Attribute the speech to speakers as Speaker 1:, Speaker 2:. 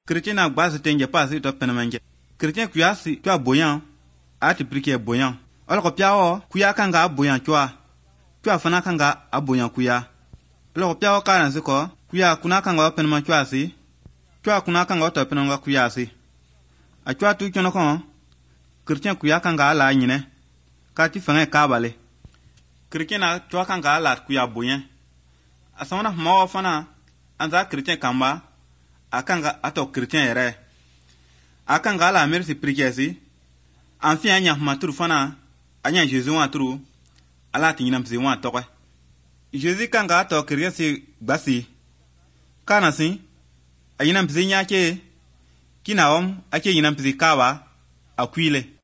Speaker 1: chrétien na gbasi tenge pasi to penamenge chrétien kuyasi kwa boyan ati prike boyan olko piawo kuya kanga boyan kwa fana kanga aboyan kuya olko piawo kana ziko kuya kuna kanga penama kwasi kwa kuna kanga to penanga kuyasi akwa tu chono ko chrétien kuya kanga la nyine kati fanga kabale chrétien na kwa kanga la kuya boyan asana mawa fana anza chrétien kamba akanga ato chrétien yere akanga la merci prikesi anfi anya maturu fana anya Jésus waturu ala tinina mzi wa tokwe Jésus kanga ato chrétien gbasi kana si ayina mzi nyake kinaom ake yina mzi kawa akwile